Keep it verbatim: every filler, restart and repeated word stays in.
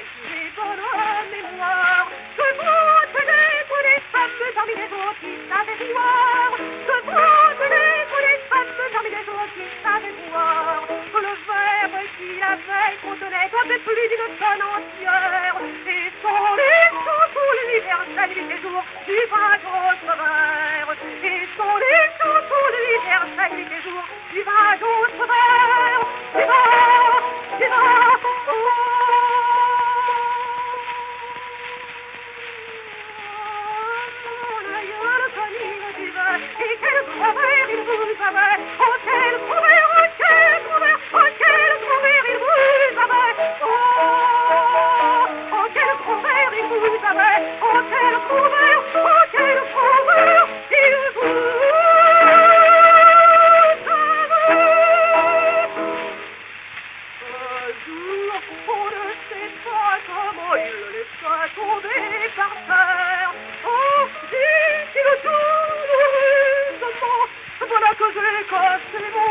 les bonnes mémoires. Que vous tenez pour les femmes parmi les autres qui savaient voir. Que vous tenez pour les femmes parmi les autres qui savaient voir. Que le verre qui la veille contenait un peu plus d'une tonne entière. Et sont les chansons l'universel du séjour du vin d'autre verre. Et sont les chansons l'universel du séjour du vin d'autre verre. Du vin, du vin, et quel grand-mère il vous avait, oh quel grand-mère, oh quel grand-mère, oh quel grand-mère il vous avait, oh, oh quel grand-mère il vous avait, oh quel grand-mère, oh quel grand-mère il vous avait. Un jour, on ne sait pas comment il le laissa tomber par terre, oh, dit-il douloureusement, voilà que j'ai cassé mon